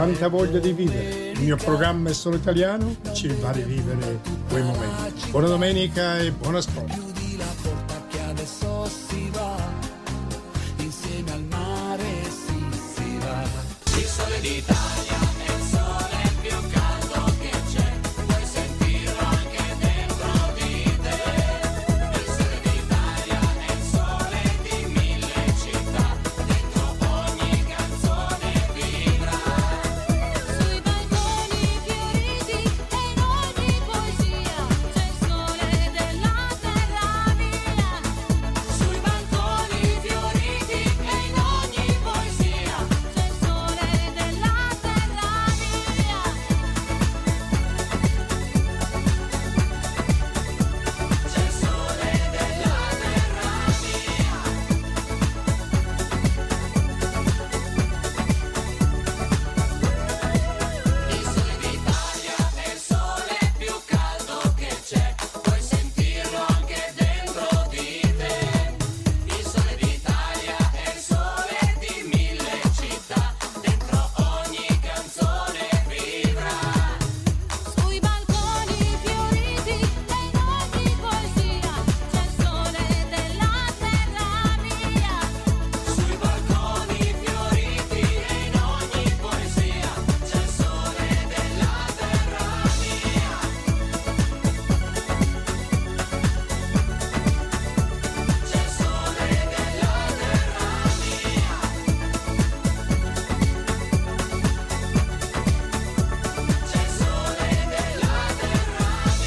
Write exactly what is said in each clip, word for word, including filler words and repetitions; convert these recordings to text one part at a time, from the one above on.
Tanta voglia di vivere. Il mio programma è solo italiano, ci va di vivere quei momenti. Buona domenica e buon ascolto. Chiudi la porta che adesso si va, insieme al mare si, si va. Il sole d'Italia è il sole più caldo che c'è, puoi sentirlo anche dentro di te. Il sole d'Italia è il sole di mille città, dentro ogni canzone vibra. Sui balconi fioriti e in ogni poesia c'è il sole della terra mia. Sui balconi fioriti e in ogni poesia c'è il sole della terra mia. C'è il sole della terra mia. Il sole d'Italia è il sole più caldo che c'è, puoi sentirlo anche dentro di te. Il sole d'Italia è il sole di mille città, dentro ogni canzone vibra. Sui balconi fioriti e in ogni poesia c'è il sole della terra mia. Sui balconi fioriti e in ogni poesia c'è il sole della terra mia. C'è il sole della terra mia. C'è il sole della terra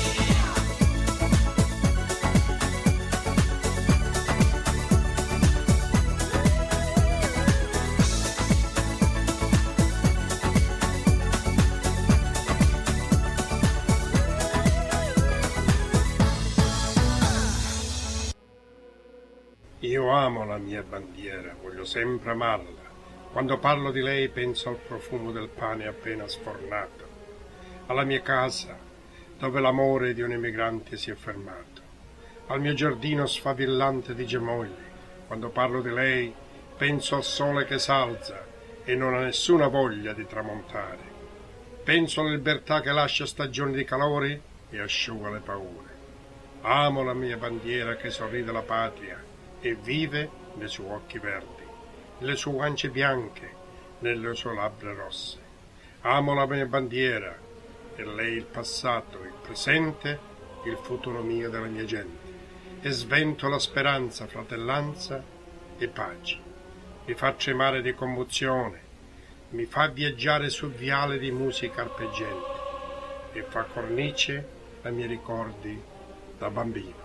Io amo la mia bandiera, voglio sempre amarla. Quando parlo di lei penso al profumo del pane appena sfornato, alla mia casa dove l'amore di un emigrante si è fermato, al mio giardino sfavillante di germogli. Quando parlo di lei penso al sole che s'alza e non ha nessuna voglia di tramontare. Penso alla libertà che lascia stagioni di calori e asciuga le paure. Amo la mia bandiera che sorride la patria e vive nei suoi occhi verdi, nelle sue guance bianche, nelle sue labbra rosse. Amo la mia bandiera e lei il passato, il presente, il futuro mio della mia gente. E svento la speranza, fratellanza e pace. Mi fa tremare di commozione, mi fa viaggiare su viale di musica arpeggente e fa cornice ai miei ricordi da bambino.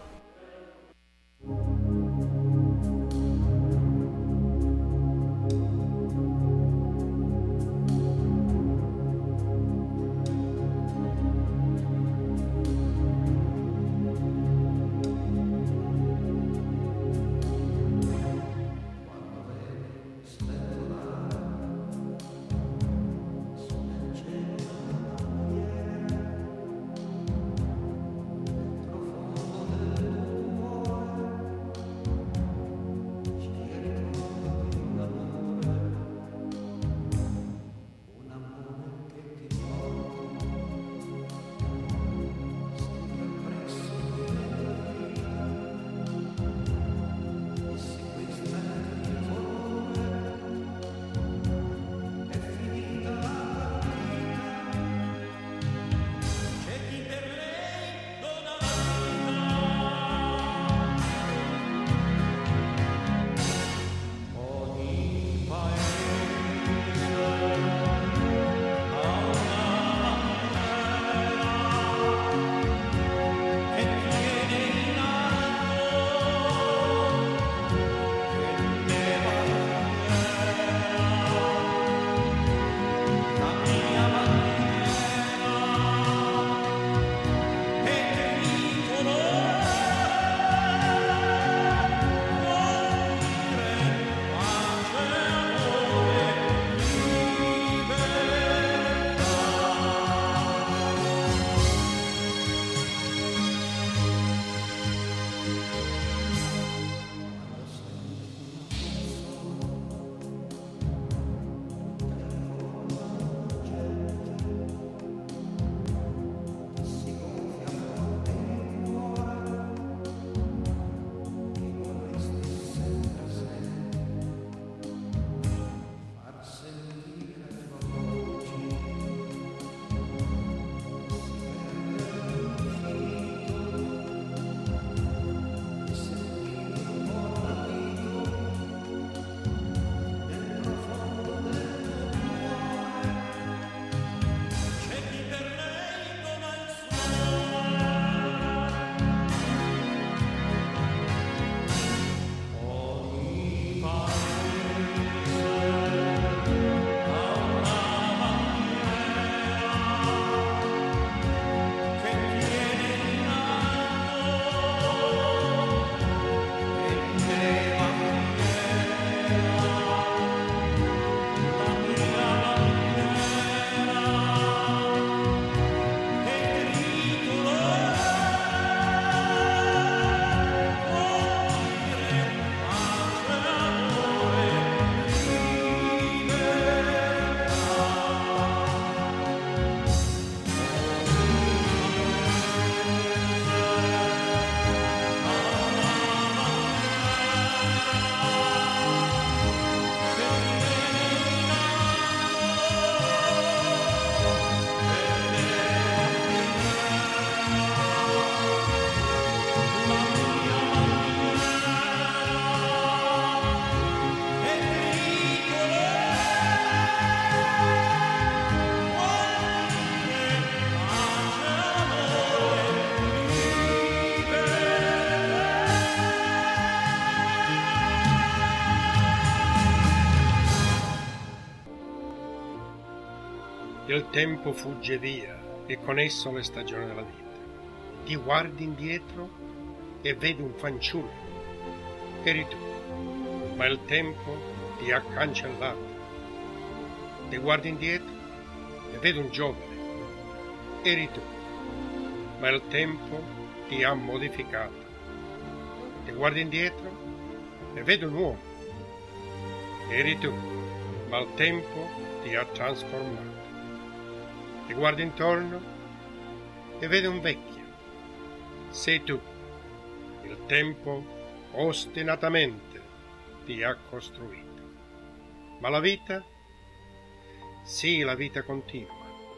Il tempo fugge via e con esso le stagioni della vita. Ti guardi indietro e vedi un fanciullo. Eri tu, ma il tempo ti ha cancellato. Ti guardi indietro e vedi un giovane. Eri tu, ma il tempo ti ha modificato. Ti guardi indietro e vedi un uomo. Eri tu, ma il tempo ti ha trasformato. Ti guardi intorno e vedi un vecchio. Sei tu. Il tempo ostinatamente ti ha costruito. Ma la vita? Sì, la vita continua.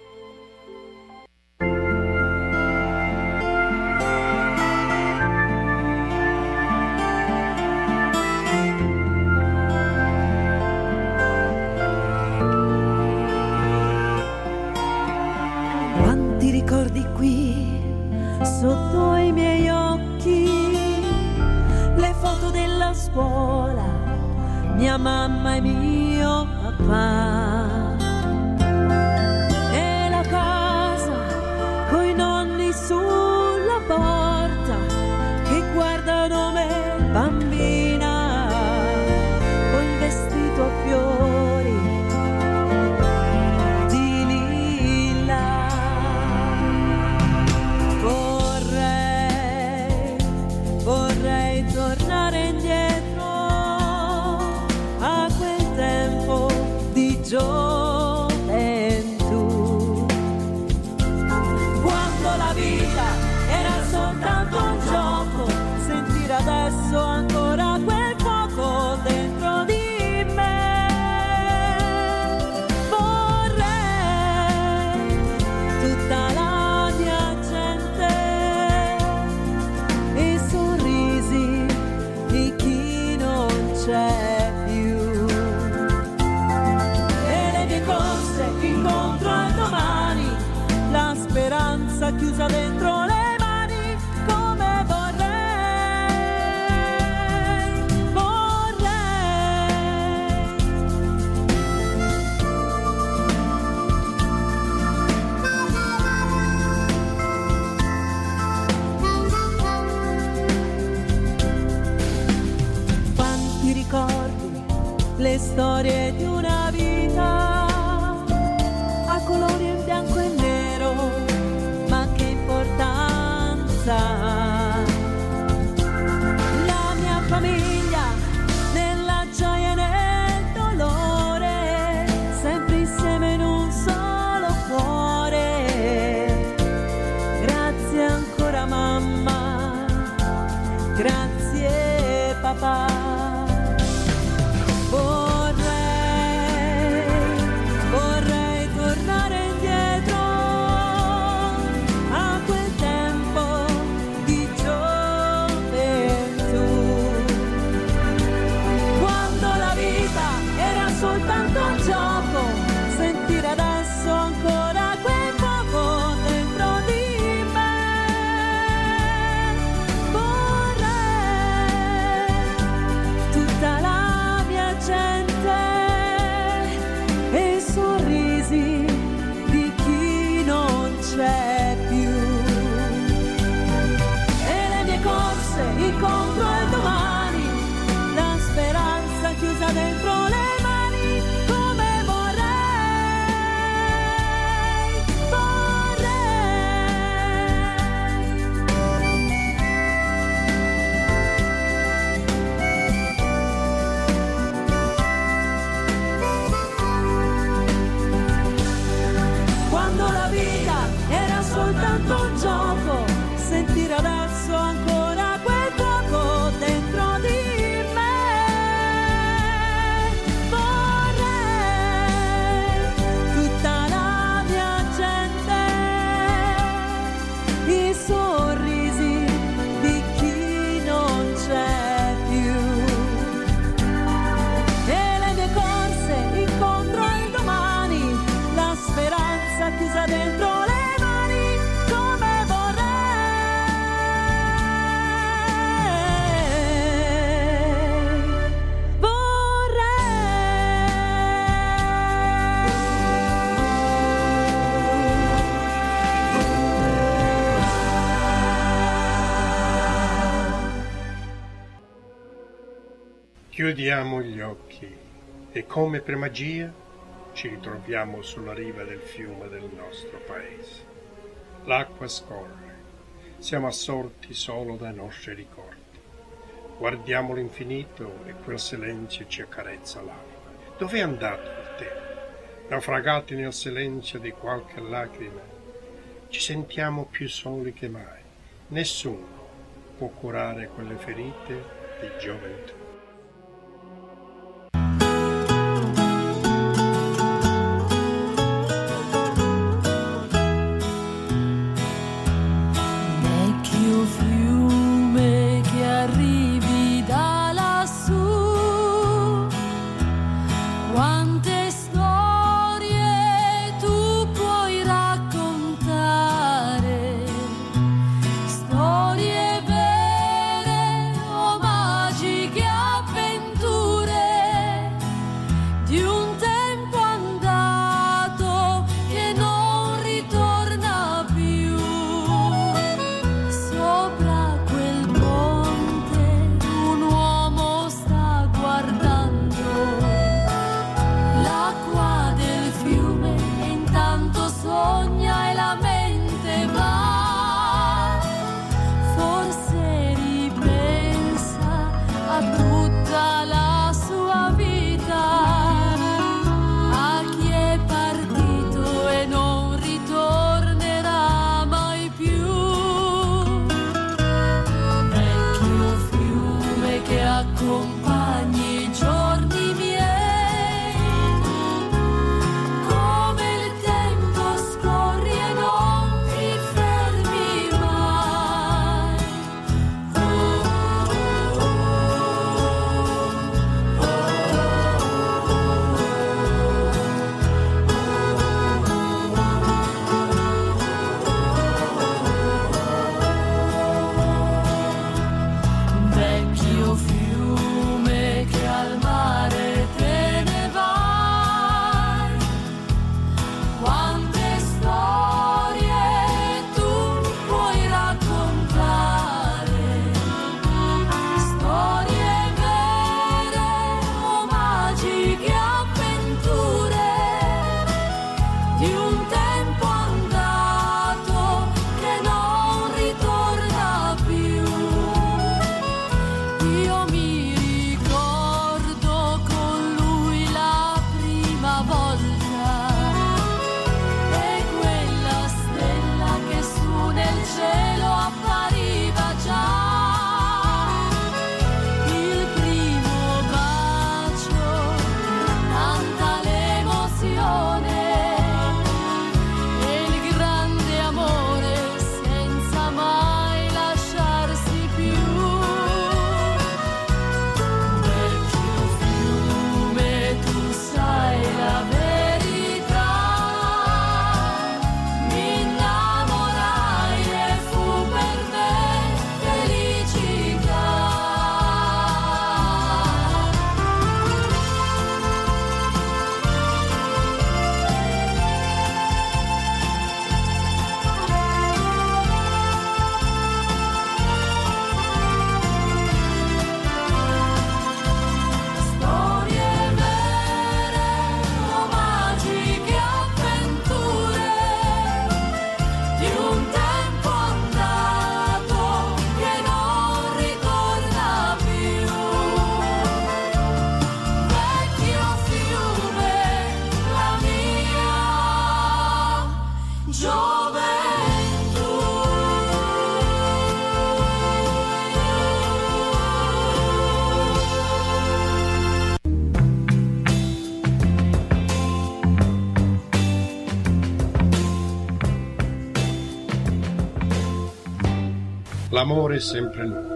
Quanti ricordi qui sotto i miei occhi, le foto della scuola, mia mamma e mio papà, e la casa coi nonni sulla porta che guardano me bambina col vestito a fiori di lilla. Vorrei, vorrei tornare indietro a quel tempo di gioventù, quando la vita era soltanto un gioco, sentire adesso ancora quel fuoco dentro di me. Vorrei tutta la mia gente e i sorrisi di chi non c'è più, e le mie corse incontro al domani, la speranza chiusa dentro le mani, come vorrei, vorrei. Quanti ricordi, le storie di una vita a colori in bianco e nero, ma che importanza. La mia famiglia nella gioia e nel dolore, sempre insieme in un solo cuore. Grazie ancora mamma, grazie papà. Vorrei, vorrei tornare indietro a quel tempo di gioventù, quando la vita era soltanto un gioco, sentire adesso ancora quel fuoco dentro di me. Vorrei tutta la mia gente e i sorrisi di chi non c'è più, e le mie corse incontro al domani, la speranza chiusa dentro le mani, come vorrei, vorrei. Quando la vita era soltanto un gioco, sentire adesso ancora quel fuoco dentro di me. Vorrei tutta la mia gente, i sorrisi di chi non c'è più, e le mie corse incontro al domani, la speranza chiusa dentro le mani, come vorrei. Chiudiamo gli occhi e come per magia ci ritroviamo sulla riva del fiume del nostro paese. L'acqua scorre, siamo assorti solo dai nostri ricordi. Guardiamo l'infinito e quel silenzio ci accarezza l'anima. Dov'è andato il tempo? Naufragati nel silenzio di qualche lacrima, ci sentiamo più soli che mai. Nessuno può curare quelle ferite di gioventù. L'amore è sempre nuovo.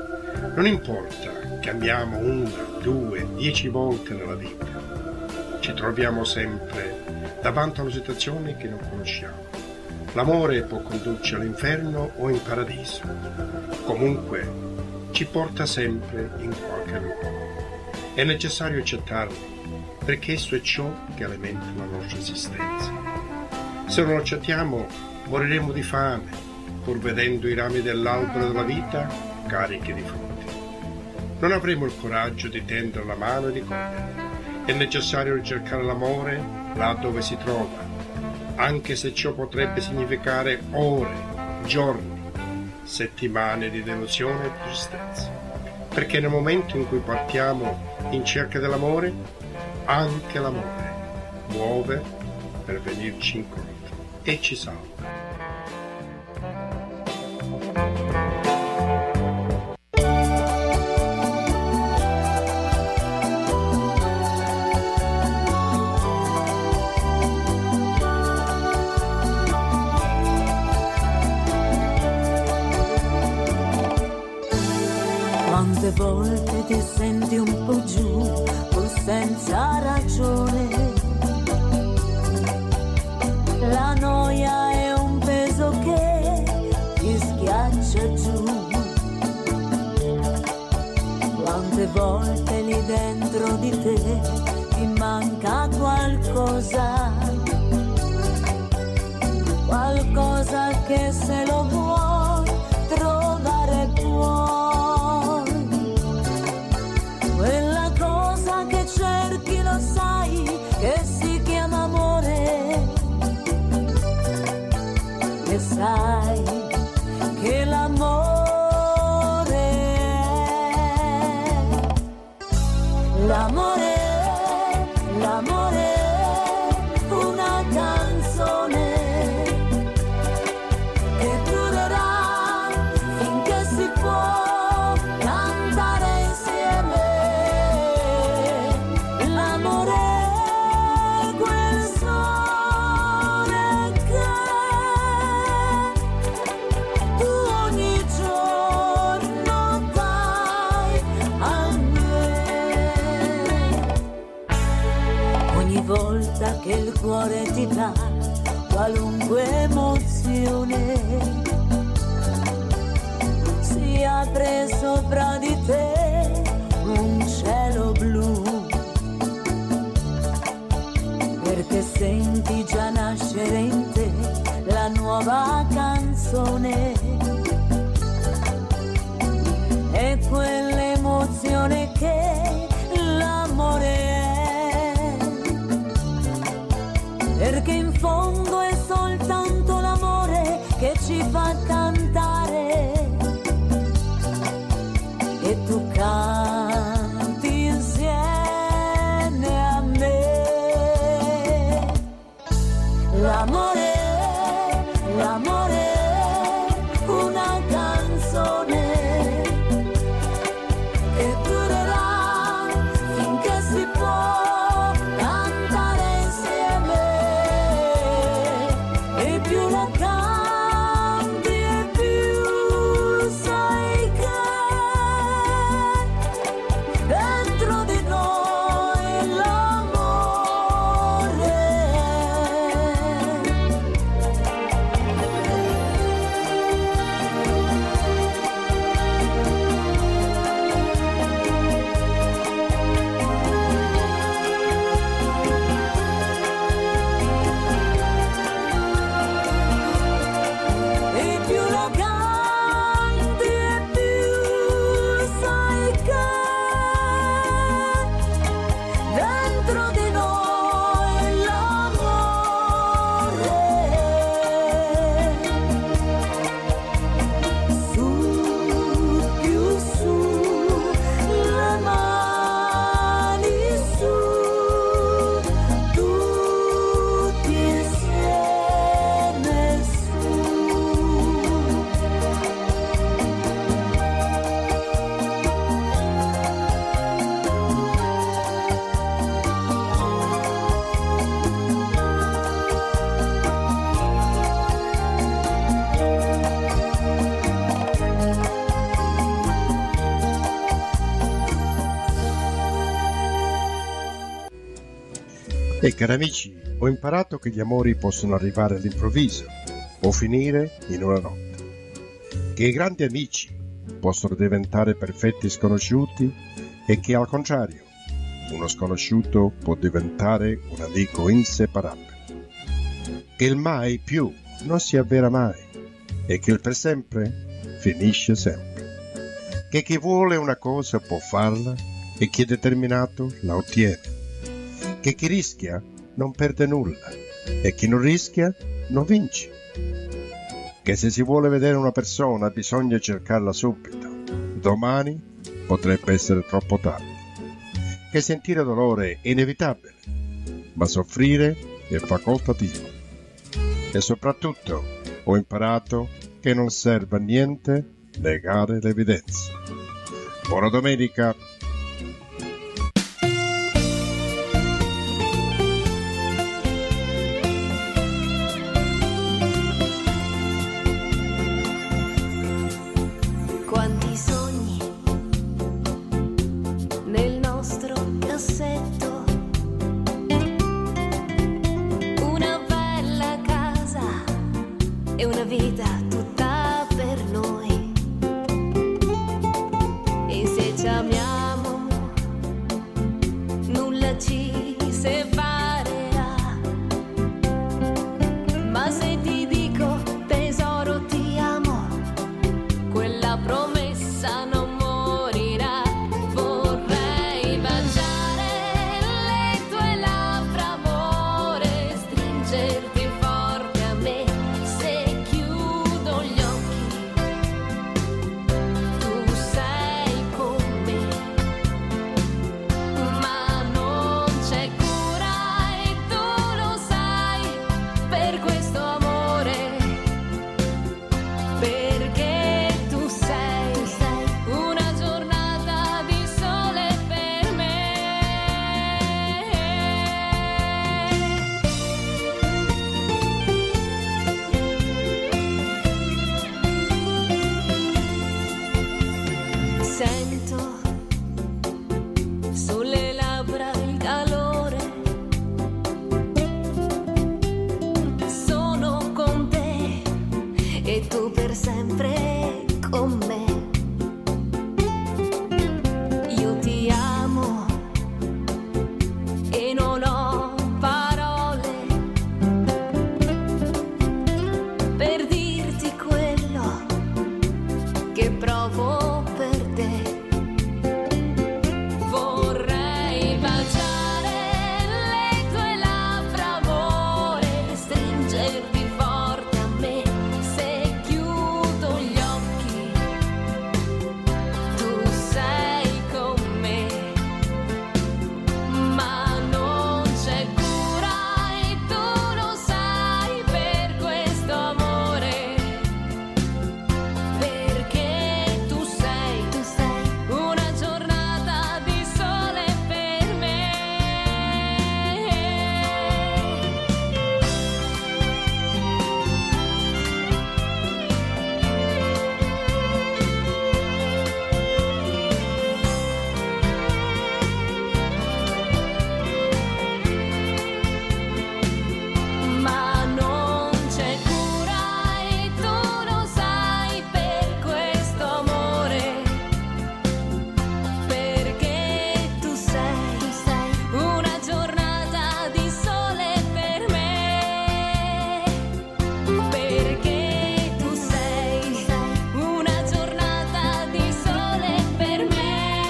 Non importa che amiamo una, due, dieci volte nella vita, ci troviamo sempre davanti a una situazione che non conosciamo. L'amore può condurci all'inferno o in paradiso. Comunque ci porta sempre in qualche luogo. È necessario accettarlo, perché esso è ciò che alimenta la nostra esistenza. Se non lo accettiamo, moriremo di fame, pur vedendo i rami dell'albero della vita carichi di frutti. non avremo il coraggio di tendere la mano e di correre. È necessario ricercare l'amore là dove si trova, anche se ciò potrebbe significare ore, giorni, settimane di delusione e tristezza. Perché nel momento in cui partiamo in cerca dell'amore, anche l'amore muove per venirci incontro e ci salva. Quante volte ti senti un po' giù, pur senza ragione. La noia è un peso che ti schiaccia giù. Quante volte lì dentro di te ti manca qualcosa, qualcosa che se lo vuoi trovare puoi. Quella cosa che cerchi lo sai che si chiama amore, e sai che l'amore è, l'amore è, l'amore è una canzone che durerà finché si può cantare insieme. L'amore è quel sole che tu ogni giorno dai a me. Ogni volta che il cuore ti dà qualunque emozione, si apre sopra di te un cielo blu, perché senti già nascere in te la nuova canzone. È quell'emozione che l'amore è, perché in fondo è soltanto l'amore che ci fa cantare, e tu canti insieme a me. L'amore è, l'amore è una canzone che durerà finché si può cantare insieme, e più la canti e più sai che dentro di noi l'amore è. E più lo canti e più sai che dentro di noi l'amore è. Su, più su, le mani su, tutti insieme su. E cari amici, ho imparato che gli amori possono arrivare all'improvviso o finire in una notte, che i grandi amici possono diventare perfetti sconosciuti e che al contrario uno sconosciuto può diventare un amico inseparabile, che il mai più non si avvera mai e che il per sempre finisce sempre. che chi vuole una cosa può farla e chi è determinato la ottiene, che chi rischia non perde nulla e chi non rischia non vince, che se si vuole vedere una persona bisogna cercarla subito, domani potrebbe essere troppo tardi, che sentire dolore è inevitabile, ma soffrire è facoltativo, e soprattutto ho imparato che non serve a niente negare l'evidenza. Buona domenica! Quanti sogni nel nostro cassetto, una bella casa e una vita tutta per noi, e se ci amiamo nulla ci separerà, ma se ti dico tesoro ti amo, quella promessa non morirà. Vorrei baciare le tue labbra, amore, stringerti forte a me. Se chiudo gli occhi, tu sei con me, ma non c'è cura e tu lo sai, per questo amore, perché tu sei, tu sei una giornata di sole per me. Sento sulle labbra il calore, sono con te e tu per sempre con me. Io ti amo e non ho parole per dirti quello che provo per te. Vorrei baciare le tue labbra, amore, stringerti forte a me. Se chiudo gli occhi, tu sei con me, ma non c'è cura e tu lo sai, per questo amore, perché tu sei, tu sei una giornata di sole per me. Ma non c'è cura e tu lo sai, per questo amore, perché tu sei, tu sei una giornata di sole per me, perché tu sei una giornata di sole per me.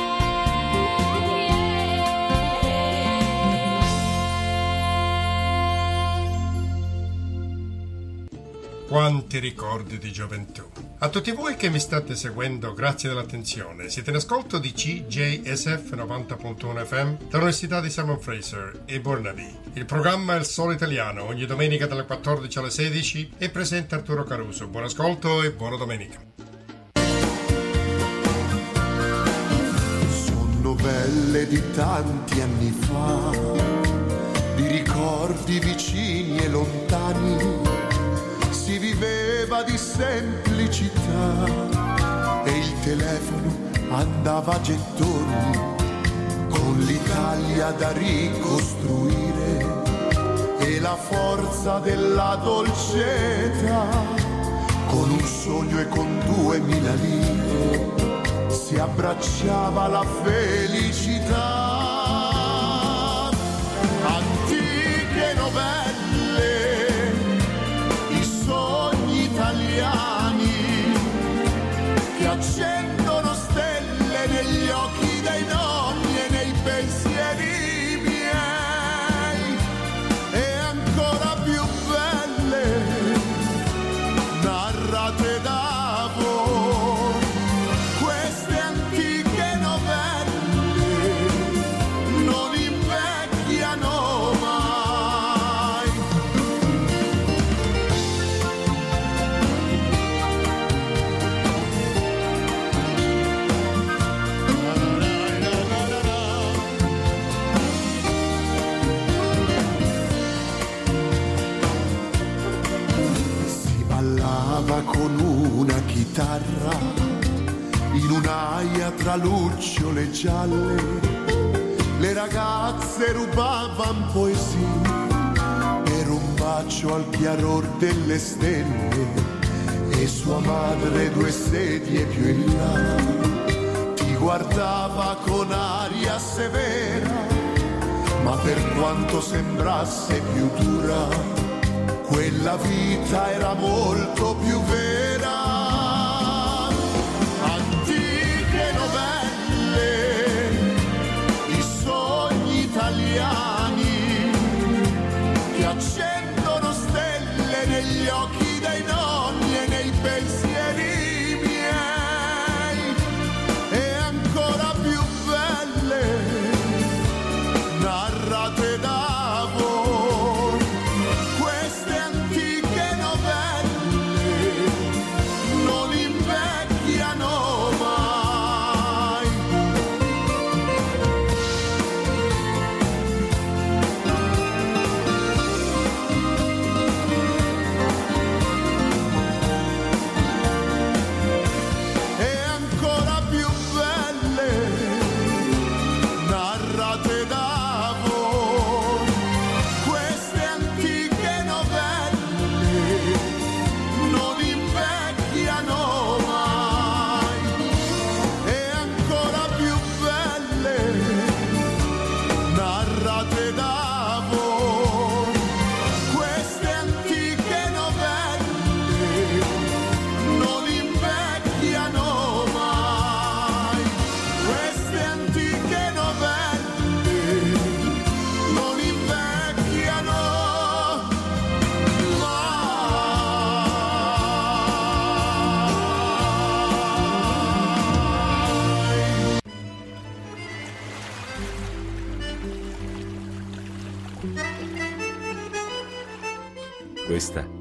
Quanti ricordi di gioventù. A tutti voi che mi state seguendo, grazie dell'attenzione. Siete in ascolto di C J S F novanta punto uno F M dall'Università di Simon Fraser e Burnaby. Il programma è Il Solo Italiano, ogni domenica dalle quattordici alle sedici, e presenta Arturo Caruso. Buon ascolto e buona domenica. Sono belle di tanti anni fa, di ricordi vicini e lontani, si viveva di semplicità e il telefono andava a gettoni, con l'Italia da ricostruire e la forza della dolcezza, con un sogno e con duemila lire si abbracciava la felicità. Antiche novelle, i sogni italiani che accendono stelle suonava con una chitarra in un'aia tra lucciole gialle. Le ragazze rubavan poesie per un bacio al chiaror delle stelle, e sua madre due sedie più in là ti guardava con aria severa, ma per quanto sembrasse più dura, quella vita era molto più vera. Antiche novelle, i sogni italiani che accendono stelle negli occhi dei nonni e nei pensieri miei, e ancora più belle narrate da voi. Queste antiche novelle non invecchiano mai. E ancora più belle narrate da voi. Queste antiche novelle non invecchiano mai. E ancora più belle narrate da voi. Queste antiche novelle non invecchiano mai. Queste antiche novelle non invecchiano mai. Questa